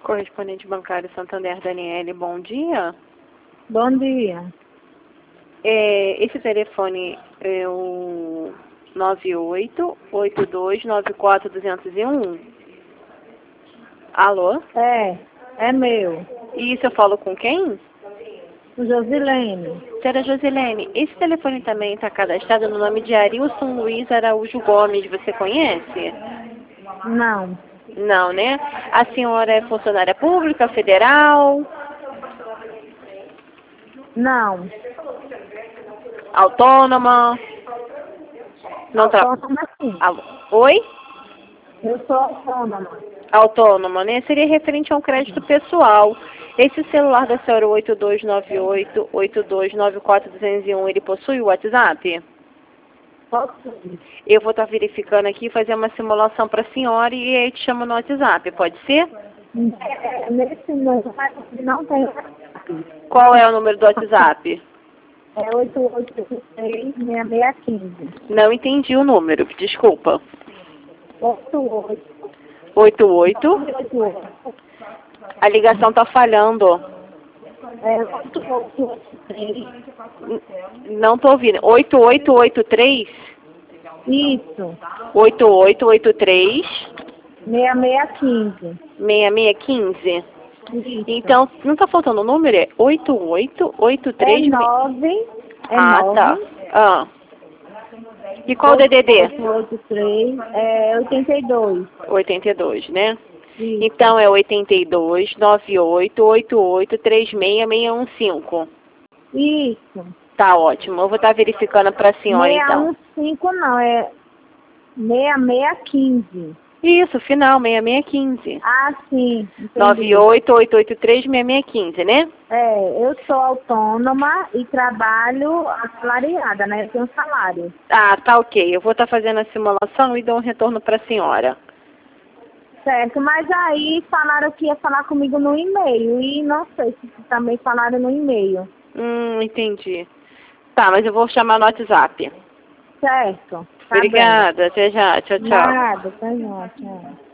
Correspondente bancário Santander, Daniele, bom dia. Bom dia. Esse telefone é o 988294-201. Alô? É meu. Isso, eu falo com quem? O Josilene. Senhora Josilene, esse telefone também está cadastrado no nome de Arilson Luiz Araújo Gomes, você conhece? Não. Não, né? A senhora é funcionária pública, federal? Não. Autônoma? Não Autônoma sim. Oi? Eu sou autônoma. Autônoma, né? Seria referente a um crédito pessoal. Esse celular da senhora 8298-8294-201, ele possui o WhatsApp? Posso? Eu vou estar verificando aqui, fazer uma simulação para a senhora e aí te chamo no WhatsApp, pode ser? Nesse número não tem WhatsApp. Qual é o número do WhatsApp? É 8863-6615. Não entendi o número, desculpa. 88. 88? 88. A ligação está falhando. É 8883. Não estou ouvindo. 8883? Isso. 8883? 6615. 6615? Isso. Então, não está faltando o número? É 8883? É 9. Ah, 9. tá. Ah. E qual o DDD? 883 é 82. 82, né? Isso. Então é 82 98 88 36615. Isso. Tá ótimo. Eu vou estar verificando para a senhora então. 615 não, é 6615. Isso, final 6615. Ah, sim. Entendi. 98 883 6615, né? Eu sou autônoma e trabalho assalariada, né? Eu tenho salário. Ah, tá ok. Eu vou estar fazendo a simulação e dou um retorno para a senhora. Certo, mas aí falaram que ia falar comigo no e-mail e não sei se também falaram no e-mail. Entendi. Tá, mas eu vou chamar no WhatsApp. Certo. Tá Obrigada, até já. Tchau, bem. tchau. Nada, tá já, tchau.